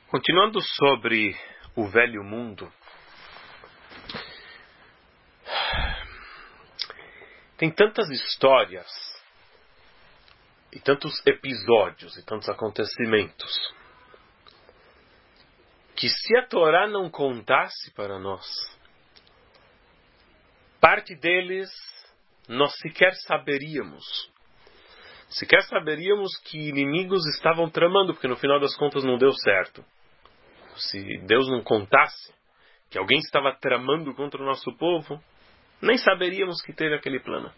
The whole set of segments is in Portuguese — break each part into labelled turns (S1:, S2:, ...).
S1: Continuando sobre o velho mundo, tem tantas histórias e tantos episódios e tantos acontecimentos que, se a Torá não contasse para nós, parte deles nós sequer saberíamos. Sequer saberíamos que inimigos estavam tramando, porque no final das contas não deu certo. Se Deus não contasse que alguém estava tramando contra o nosso povo, nem saberíamos que teve aquele plano.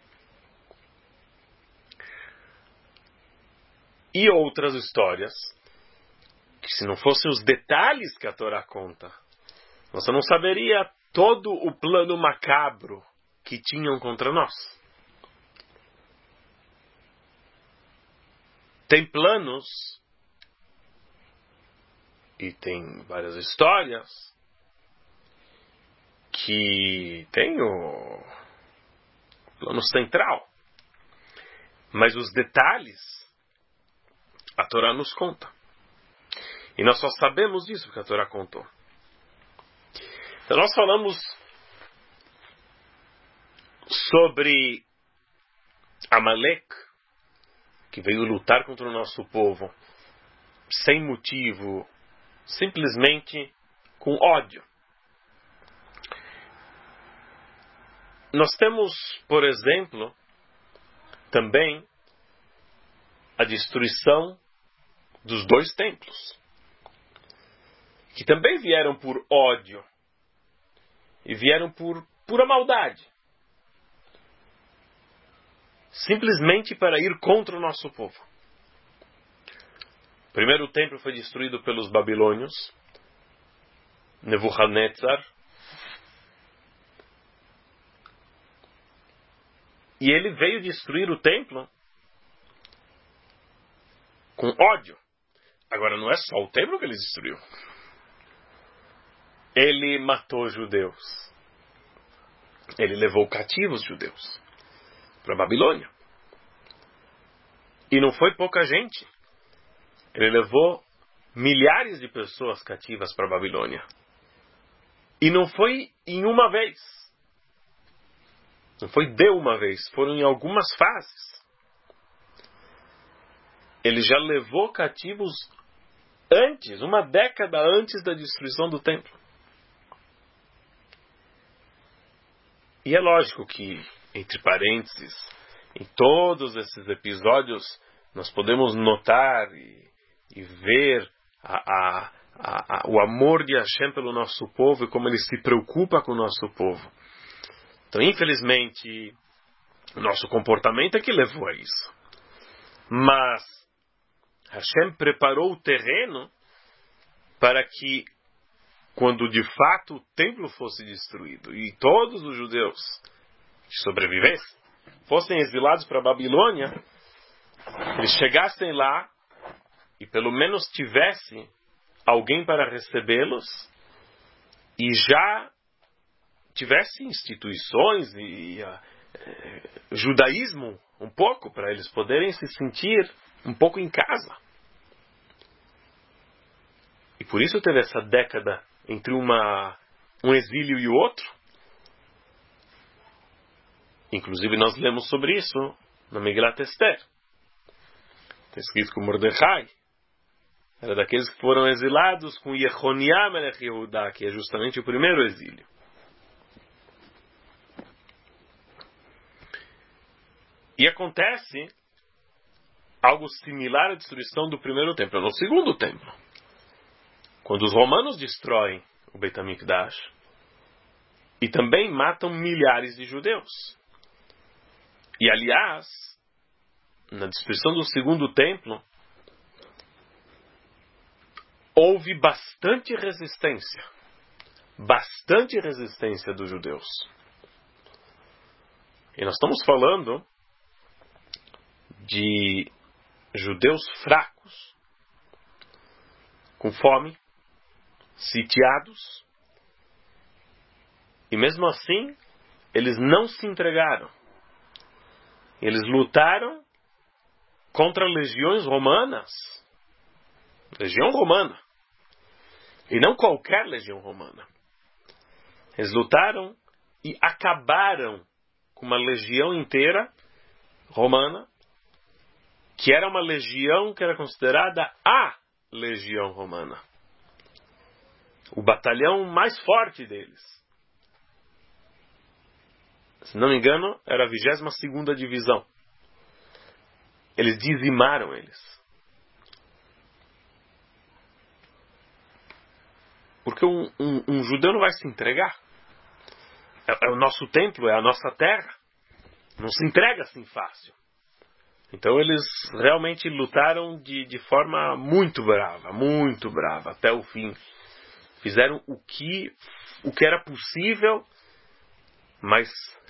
S1: E outras histórias, que se não fossem os detalhes que a Torá conta, você não saberia todo o plano macabro que tinham contra nós. Tem planos e tem várias histórias que tem o plano central, mas os detalhes a Torá nos conta. E nós só sabemos disso porque a Torá contou. Então nós falamos sobre Amalek, que veio lutar contra o nosso povo sem motivo, simplesmente com ódio. Nós temos, por exemplo, também a destruição dos 2 templos, que também vieram por ódio e vieram por pura maldade, simplesmente para ir contra o nosso povo. O primeiro templo foi destruído pelos babilônios, Nebuchadnezzar, e ele veio destruir o templo com ódio. Agora, não é só o templo que ele destruiu. Ele matou judeus. Ele levou cativos judeus para a Babilônia. E não foi pouca gente. Ele levou milhares de pessoas cativas para a Babilônia. E não foi em uma vez. Não foi de uma vez. Foram em algumas fases. Ele já levou cativos antes, uma década antes da destruição do templo. E é lógico que, entre parênteses, em todos esses episódios, nós podemos notar e ver o amor de Hashem pelo nosso povo e como ele se preocupa com o nosso povo. Então, infelizmente, o nosso comportamento é que levou a isso. Mas Hashem preparou o terreno para que, quando de fato o templo fosse destruído e todos os judeus que sobrevivessem fossem exilados para a Babilônia, eles chegassem lá e pelo menos tivesse alguém para recebê-los e já tivesse instituições e judaísmo um pouco para eles poderem se sentir um pouco em casa. E por isso teve essa década entre um exílio e o outro. Inclusive nós lemos sobre isso na Megilat Esther. Está escrito que o Mordecai era daqueles que foram exilados com Yehoniah Melech Yehudá, que é justamente o primeiro exílio. E acontece algo similar à destruição do primeiro templo, no segundo templo. Quando os romanos destroem o Beit HaMikdash e também matam milhares de judeus. E aliás, na destruição do segundo templo, houve bastante resistência dos judeus. E nós estamos falando de judeus fracos, com fome, sitiados, e mesmo assim eles não se entregaram. Eles lutaram contra legiões romanas, legião romana, E não qualquer legião romana. Eles lutaram e acabaram com uma legião inteira romana, que era uma legião que era considerada a legião romana. O batalhão mais forte deles. Se não me engano, era a 22ª divisão. Eles dizimaram eles. Porque um judeu não vai se entregar. É o nosso templo, é a nossa terra. Não se entrega assim fácil. Então eles realmente lutaram de forma muito brava, até o fim. Fizeram o que era possível, mas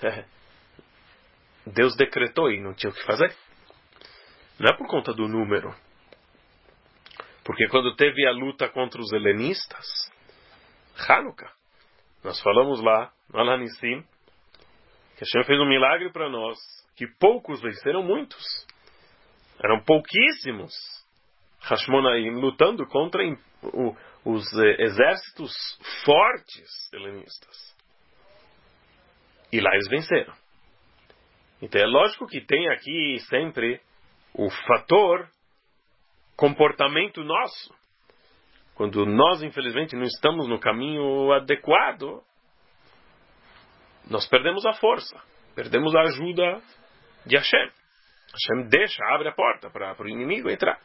S1: Deus decretou e não tinha o que fazer. Não é por conta do número. Porque quando teve a luta contra os helenistas, Hanukkah, nós falamos lá, no Al-Hanissim, que Hashem fez um milagre para nós, que poucos venceram muitos. Eram pouquíssimos Hashmonaim lutando contra os exércitos fortes helenistas. E lá eles venceram. Então é lógico que tem aqui sempre o fator comportamento nosso. Quando nós, infelizmente, não estamos no caminho adequado, nós perdemos a força, perdemos a ajuda de Hashem. Hashem abre a porta para o inimigo entrar.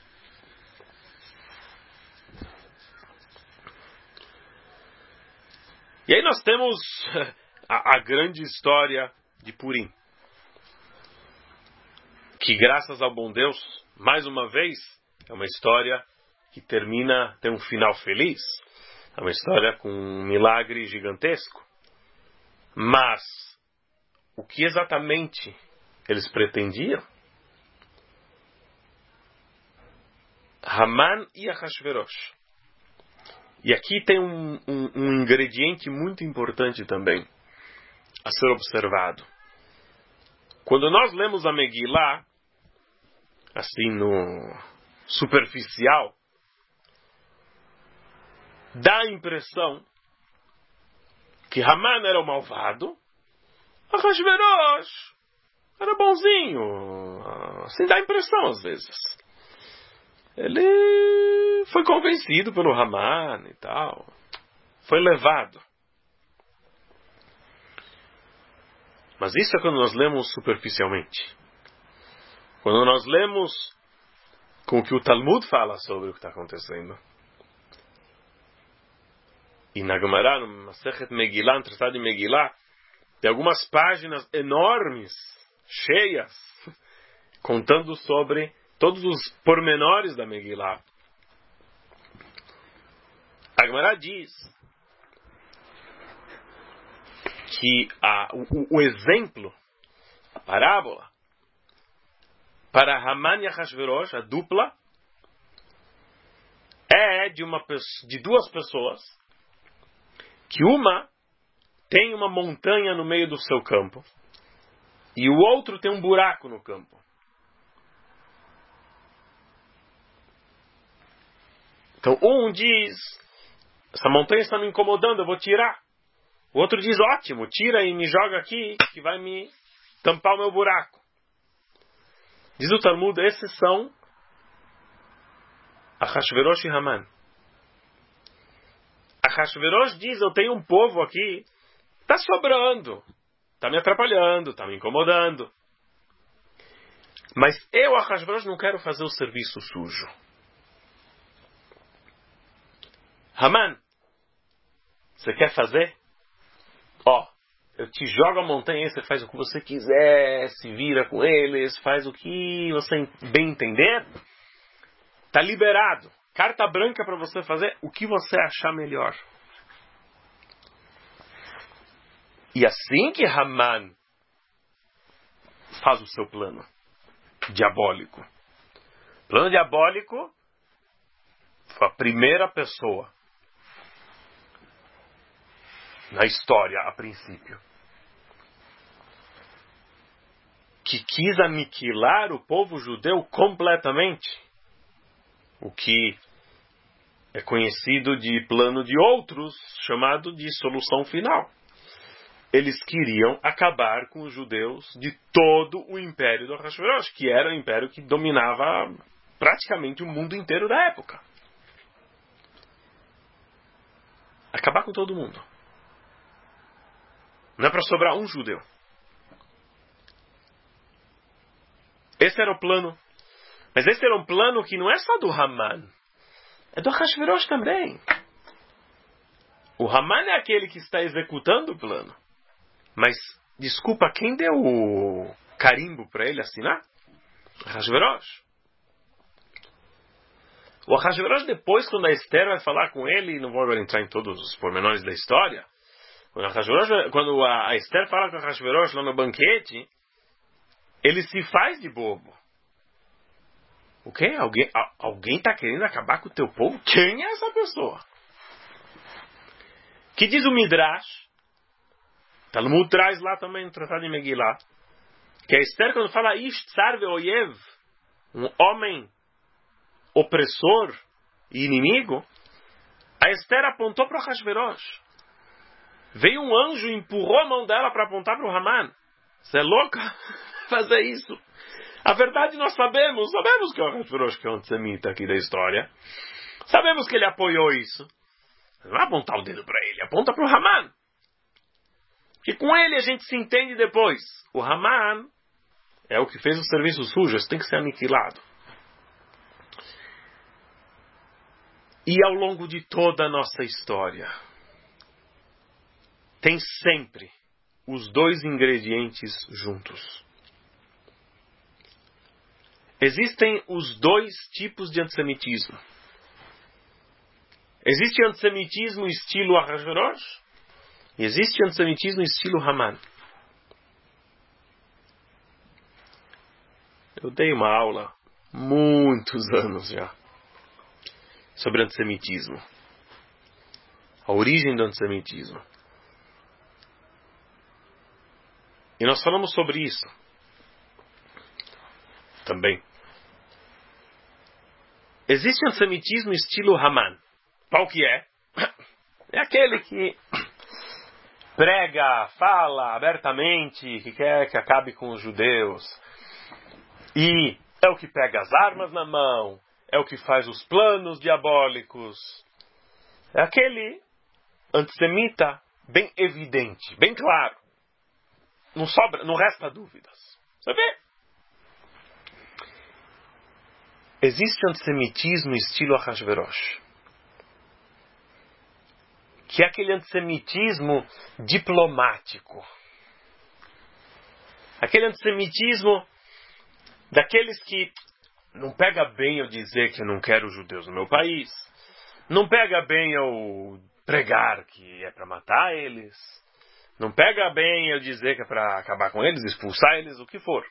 S1: E aí nós temos a grande história de Purim, que graças ao bom Deus, mais uma vez, é uma história que tem um final feliz. É uma história com um milagre gigantesco. Mas, o que exatamente eles pretendiam? Haman e Ahasverosh. E aqui tem um ingrediente muito importante também a ser observado. Quando nós lemos a Megillah, assim no superficial, dá a impressão que Haman era o malvado, Ahasverosh era bonzinho. Assim dá a impressão às vezes. Ele foi convencido pelo Haman e tal. Foi levado. Mas isso é quando nós lemos superficialmente. Quando nós lemos com o que o Talmud fala sobre o que está acontecendo. E na Gemara, no Masechet Megillah, no Tratado de Megillah, tem algumas páginas enormes, cheias, contando sobre todos os pormenores da Megillah. A Gemara diz que o exemplo, a parábola, para Haman e Ahasverosh, a dupla, é de duas pessoas, que uma tem uma montanha no meio do seu campo, e o outro tem um buraco no campo. Então um diz, essa montanha está me incomodando, eu vou tirar. O outro diz, ótimo, tira e me joga aqui, que vai me tampar o meu buraco. Diz o Talmud, esses são Ahasverosh e Haman. Ahasverosh diz, eu tenho um povo aqui, está sobrando, está me atrapalhando, está me incomodando. Mas eu, Ahasverosh, não quero fazer o serviço sujo. Haman, você quer fazer? Eu te jogo a montanha, você faz o que você quiser, se vira com eles, faz o que você bem entender. Está liberado. Carta branca para você fazer o que você achar melhor. E assim que Haman faz o seu plano diabólico. O plano diabólico foi a primeira pessoa na história, a princípio, que quis aniquilar o povo judeu completamente. O que é conhecido de plano de outros, chamado de solução final. Eles queriam acabar com os judeus de todo o império do Ahasverosh, que era o império que dominava praticamente o mundo inteiro da época. Acabar com todo mundo. Não é para sobrar um judeu. Esse era o plano. Mas esse era um plano que não é só do Haman. É do Ahasverosh também. O Haman é aquele que está executando o plano. Mas, desculpa, quem deu o carimbo para ele assinar? Ahasverosh. O Ahasverosh depois, quando a Esther vai falar com ele, não vou agora entrar em todos os pormenores da história, quando a Esther fala com o Ahasverosh lá no banquete, ele se faz de bobo. O quê? Alguém está querendo acabar com o teu povo? Quem é essa pessoa? Que diz o Midrash, Talmud traz lá também no Tratado de Megillah, que a Esther, quando fala Ish Tsar Ve'oyev, um homem opressor e inimigo, a Esther apontou para o Ahasverosh. Veio um anjo e empurrou a mão dela para apontar para o Haman. Você é louca? Fazer isso. A verdade nós sabemos que o Ahasverosh que é um antissemita aqui da história. Sabemos que ele apoiou isso. Não vai apontar o dedo para ele, aponta para o Haman. Que com ele a gente se entende depois. O Haman é o que fez o serviço sujo, isso tem que ser aniquilado. E ao longo de toda a nossa história, tem sempre os dois ingredientes juntos. Existem os dois tipos de antissemitismo. Existe antissemitismo estilo Ahasverosh e existe antissemitismo estilo Haman. Eu dei uma aula muitos anos já sobre antissemitismo. A origem do antissemitismo. E nós falamos sobre isso também. Existe antissemitismo estilo Haman. Qual que é? É aquele que prega, fala abertamente, que quer que acabe com os judeus. E é o que pega as armas na mão, é o que faz os planos diabólicos. É aquele antissemita bem evidente, bem claro. Não resta dúvidas. Você vê? Existe antissemitismo estilo Ahasverosh, que é aquele antissemitismo diplomático. Aquele antissemitismo daqueles que não pega bem eu dizer que eu não quero judeus no meu país. Não pega bem eu pregar que é para matar eles. Não pega bem eu dizer que é para acabar com eles, expulsar eles, o que for.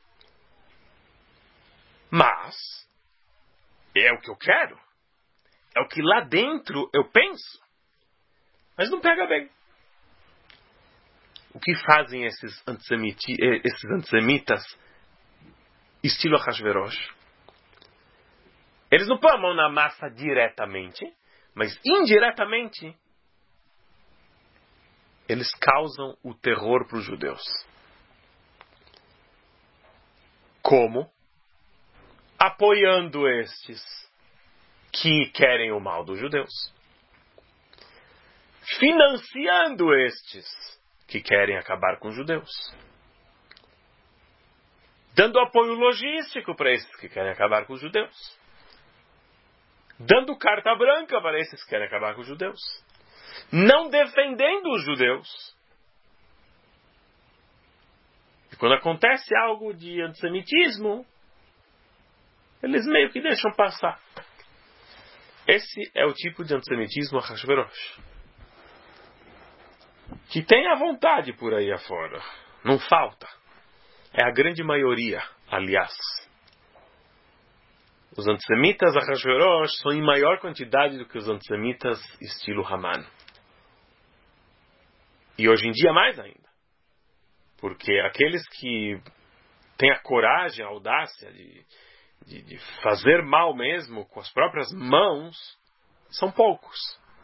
S1: Mas é o que eu quero. É o que lá dentro eu penso. Mas não pega bem. O que fazem esses antissemitas estilo Ahasverosh? Eles não põem a mão na massa diretamente, mas indiretamente eles causam o terror para os judeus. Como? Apoiando estes que querem o mal dos judeus. Financiando estes que querem acabar com os judeus. Dando apoio logístico para esses que querem acabar com os judeus. Dando carta branca para esses que querem acabar com os judeus. Não defendendo os judeus. E quando acontece algo de antissemitismo, eles meio que deixam passar. Esse é o tipo de antissemitismo Ahasverosh. Que tem à vontade por aí afora. Não falta. É a grande maioria, aliás. Os antissemitas Ahasverosh são em maior quantidade do que os antissemitas estilo Haman. E hoje em dia mais ainda. Porque aqueles que têm a coragem, a audácia de fazer mal mesmo com as próprias mãos, são poucos.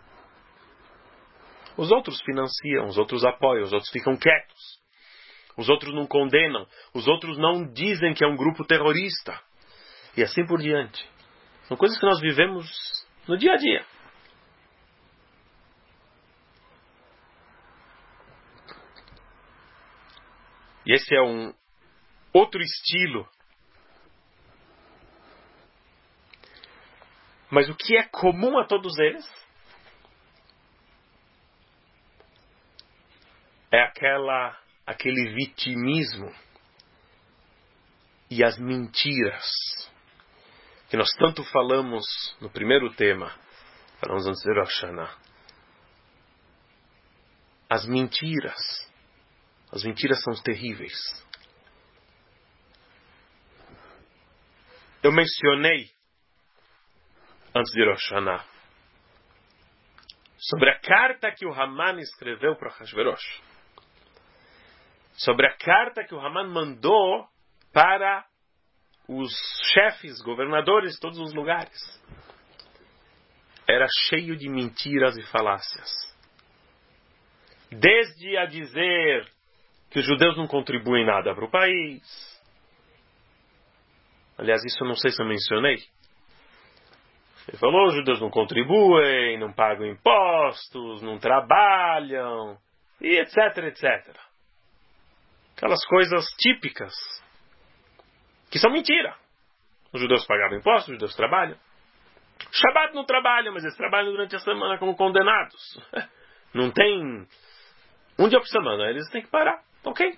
S1: Os outros financiam, os outros apoiam, os outros ficam quietos. Os outros não condenam, os outros não dizem que é um grupo terrorista. E assim por diante. São coisas que nós vivemos no dia a dia. E esse é um outro estilo. Mas o que é comum a todos eles é aquele vitimismo e as mentiras que nós tanto falamos no primeiro tema. Falamos antes de Rosh Hashanah. As mentiras são terríveis. Eu mencionei antes de Rosh Hashanah sobre a carta que o Haman escreveu para Hashverosh. Sobre a carta que o Haman mandou para os chefes, governadores de todos os lugares. Era cheio de mentiras e falácias. Desde a dizer que os judeus não contribuem nada para o país. Aliás, isso eu não sei se eu mencionei. Ele falou, os judeus não contribuem, não pagam impostos, não trabalham, e etc, etc. Aquelas coisas típicas, que são mentira. Os judeus pagavam impostos, os judeus trabalham. Shabat não trabalham, mas eles trabalham durante a semana como condenados. Não tem um dia por semana, eles têm que parar. Ok.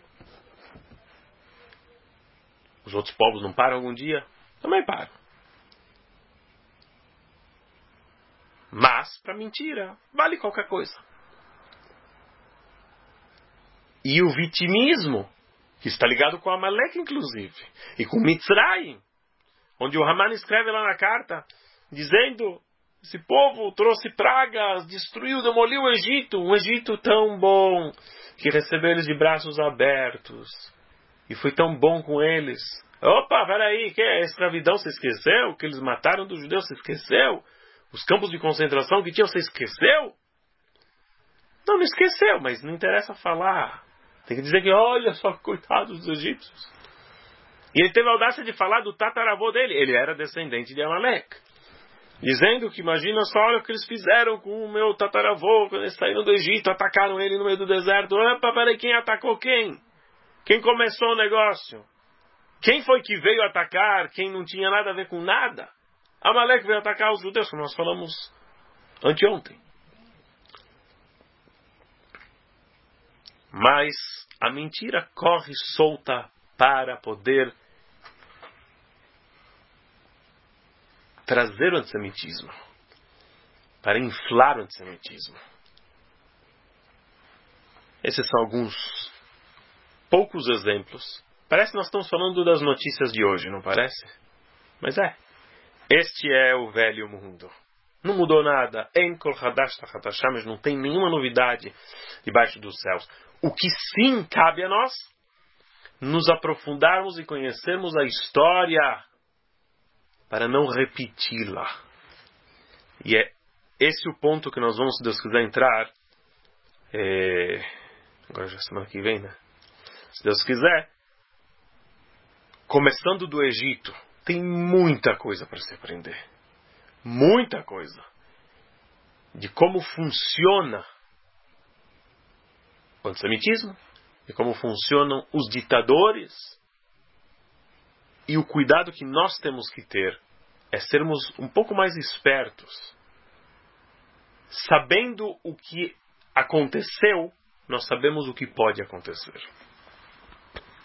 S1: Os outros povos não param algum dia? Também param. Mas, para mentira, vale qualquer coisa. E o vitimismo, que está ligado com Amalek, inclusive, e com Mitzrayim, onde o Haman escreve lá na carta, dizendo, esse povo trouxe pragas, destruiu, demoliu o Egito, um Egito tão bom, que recebeu eles de braços abertos, e foi tão bom com eles. Opa, peraí, que é a escravidão, você esqueceu? Que eles mataram dos judeus, você esqueceu? Os campos de concentração que tinham, você esqueceu? Não esqueceu, mas não interessa falar. Tem que dizer que, olha só, coitados dos egípcios. E ele teve a audácia de falar do tataravô dele. Ele era descendente de Amalek. Dizendo que, imagina só, olha o que eles fizeram com o meu tataravô, quando eles saíram do Egito, atacaram ele no meio do deserto. Opa, peraí, quem atacou quem? Quem começou o negócio? Quem foi que veio atacar? Quem não tinha nada a ver com nada? Amalek veio atacar os judeus, como nós falamos anteontem. Mas a mentira corre solta para poder trazer o antissemitismo, para inflar o antissemitismo. Esses são alguns poucos exemplos. Parece que nós estamos falando das notícias de hoje, não parece? Mas é. Este é o velho mundo. Não mudou nada. En kol hadash tachat hashamesh, não tem nenhuma novidade debaixo dos céus. O que sim cabe a nós, nos aprofundarmos e conhecermos a história para não repeti-la. E é esse o ponto que nós vamos, se Deus quiser, entrar. Agora já é semana que vem, né? Se Deus quiser. Começando do Egito, tem muita coisa para se aprender. Muita coisa. De como funciona o antissemitismo, de como funcionam os ditadores, e o cuidado que nós temos que ter é sermos um pouco mais espertos. Sabendo o que aconteceu, nós sabemos o que pode acontecer.